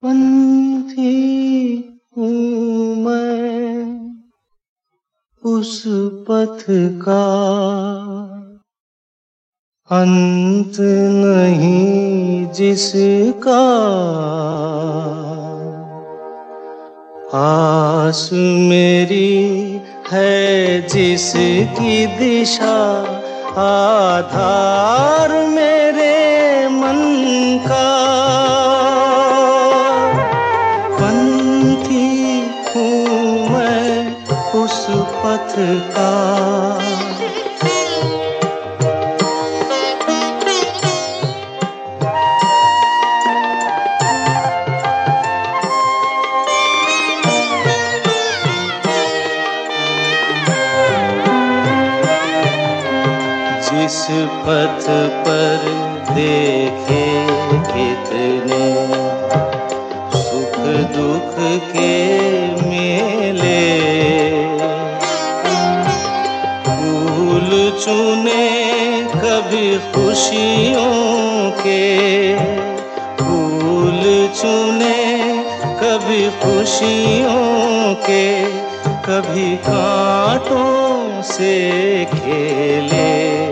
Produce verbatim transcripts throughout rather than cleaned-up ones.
पंथी हूँ मैं उस पथ का, अंत नहीं जिसका, आस मेरी है जिसकी दिशा, आधार मेरे मन का। पंथी हूँ मैं उस पथ का। जिस पथ पर देखे कितने सुख दुख के मेले, फूल चुने कभी खुशियों के, फूल चुने कभी खुशियों के, कभी कांटों से खेले।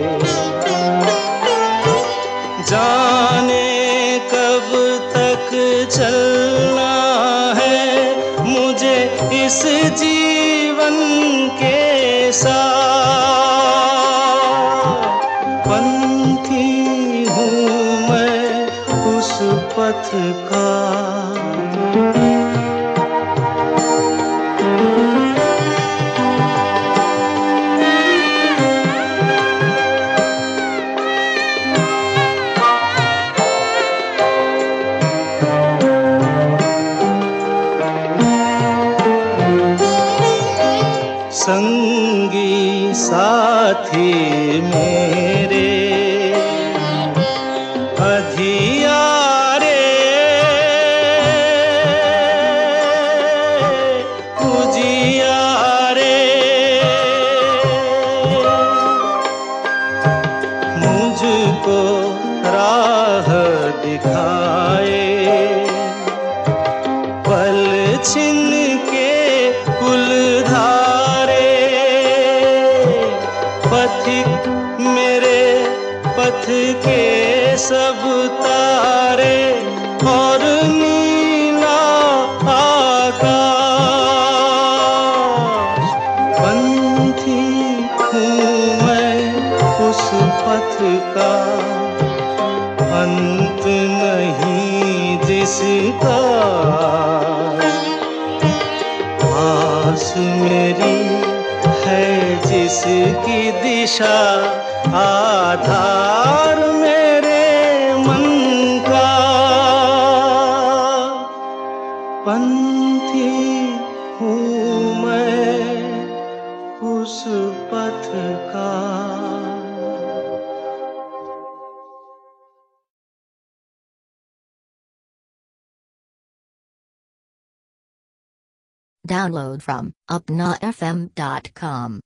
जाने कब तक चलना है मुझे इस जीवन के साथ। पंथी हूँ मैं उस पथ का। संगी साथी मेरे अधियारे, उजियारे, मुझको राह दिखाए, पल छिन के कुलधारे। पथिक मेरे पथ के सब तारे और नीला आकाश। पंथी हूँ मैं उस पथ का, अंत नहीं जिसका, आस मेरी है जिसकी दिशा, आधार मेरे मन का। पंथी हूँ मैं उस पथ का। Download from upna f m dot com.